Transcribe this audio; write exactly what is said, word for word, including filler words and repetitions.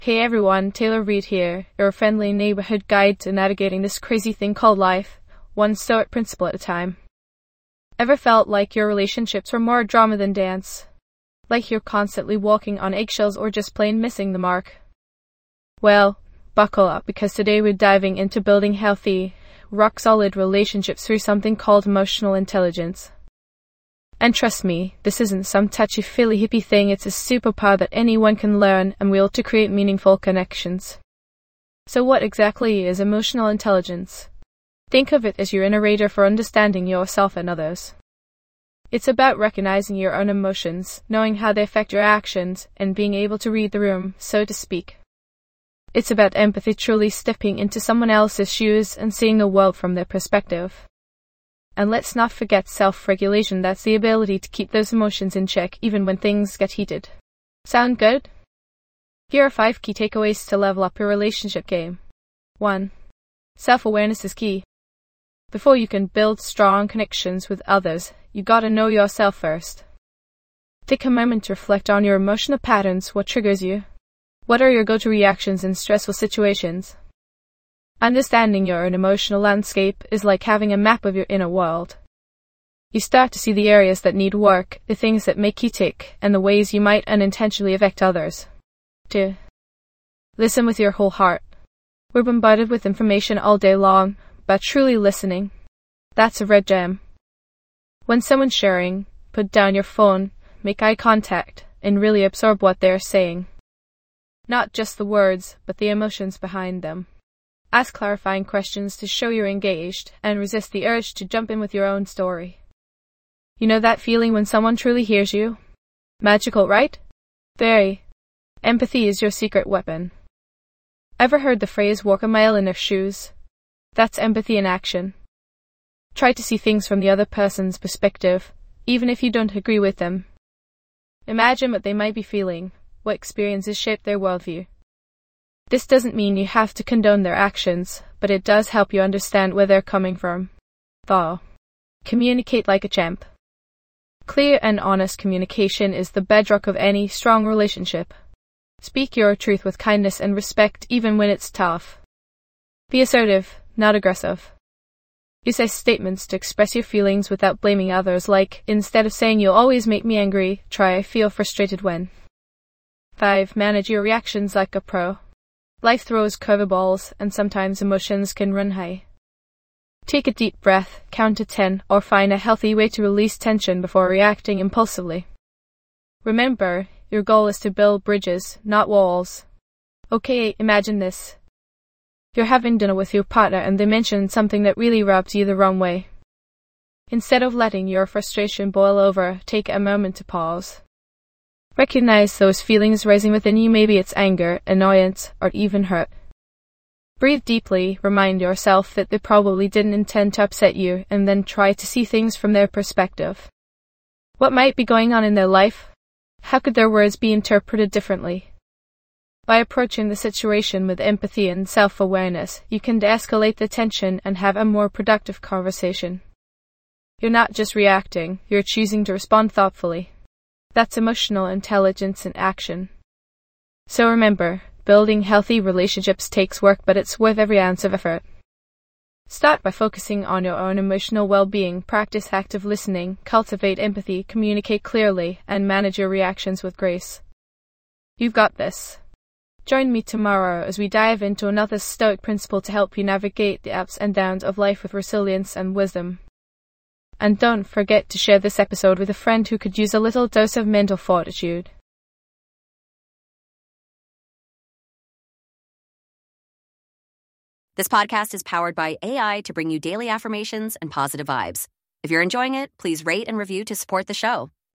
Hey everyone, Taylor Reid here, your friendly neighborhood guide to navigating this crazy thing called life, one stoic principle at a time. Ever felt like your relationships were more drama than dance? Like you're constantly walking on eggshells or just plain missing the mark? Well, buckle up because today we're diving into building healthy, rock-solid relationships through something called emotional intelligence. And trust me, this isn't some touchy-feely hippie thing, it's a superpower that anyone can learn and wield to create meaningful connections. So what exactly is emotional intelligence? Think of it as your inner radar for understanding yourself and others. It's about recognizing your own emotions, knowing how they affect your actions, and being able to read the room, so to speak. It's about empathy, truly stepping into someone else's shoes and seeing the world from their perspective. And let's not forget self-regulation. That's the ability to keep those emotions in check even when things get heated. Sound good? Here are five key takeaways to level up your relationship game. one. Self-awareness is key. Before you can build strong connections with others, you gotta know yourself first. Take a moment to reflect on your emotional patterns. What triggers you? What are your go-to reactions in stressful situations? Understanding your own emotional landscape is like having a map of your inner world. You start to see the areas that need work, the things that make you tick, and the ways you might unintentionally affect others. two. Listen with your whole heart. We're bombarded with information all day long, but truly listening, that's a red gem. When someone's sharing, put down your phone, make eye contact, and really absorb what they're saying. Not just the words, but the emotions behind them. Ask clarifying questions to show you're engaged, and resist the urge to jump in with your own story. You know that feeling when someone truly hears you? Magical, right? Very. Empathy is your secret weapon. Ever heard the phrase walk a mile in their shoes? That's empathy in action. Try to see things from the other person's perspective, even if you don't agree with them. Imagine what they might be feeling, what experiences shape their worldview. This doesn't mean you have to condone their actions, but it does help you understand where they're coming from. Though. Communicate like a champ. Clear and honest communication is the bedrock of any strong relationship. Speak your truth with kindness and respect even when it's tough. Be assertive, not aggressive. Use statements to express your feelings without blaming others, like, instead of saying "you'll always make me angry," try "I feel frustrated when." five. Manage your reactions like a pro. Life throws curveballs, and sometimes emotions can run high. Take a deep breath, count to ten, or find a healthy way to release tension before reacting impulsively. Remember, your goal is to build bridges, not walls. Okay, imagine this. You're having dinner with your partner and they mention something that really rubs you the wrong way. Instead of letting your frustration boil over, take a moment to pause. Recognize those feelings rising within you. Maybe it's anger, annoyance, or even hurt. Breathe deeply, remind yourself that they probably didn't intend to upset you, and then try to see things from their perspective. What might be going on in their life? How could their words be interpreted differently? By approaching the situation with empathy and self-awareness, you can de-escalate the tension and have a more productive conversation. You're not just reacting, you're choosing to respond thoughtfully. That's emotional intelligence in action. So remember, building healthy relationships takes work, but it's worth every ounce of effort. Start by focusing on your own emotional well-being, practice active listening, cultivate empathy, communicate clearly, and manage your reactions with grace. You've got this. Join me tomorrow as we dive into another stoic principle to help you navigate the ups and downs of life with resilience and wisdom. And don't forget to share this episode with a friend who could use a little dose of mental fortitude. This podcast is powered by A I to bring you daily affirmations and positive vibes. If you're enjoying it, please rate and review to support the show.